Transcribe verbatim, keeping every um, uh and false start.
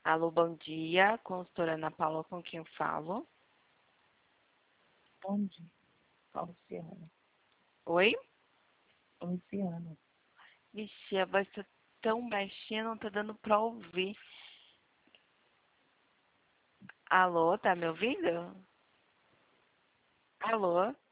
Alô, bom dia. Consultora Ana Paula, com quem eu falo? Bom dia, Luciana. Oi? Luciana. Vixe, a voz tá tão baixinha, não tá dando pra ouvir. Alô, tá me ouvindo? Alô?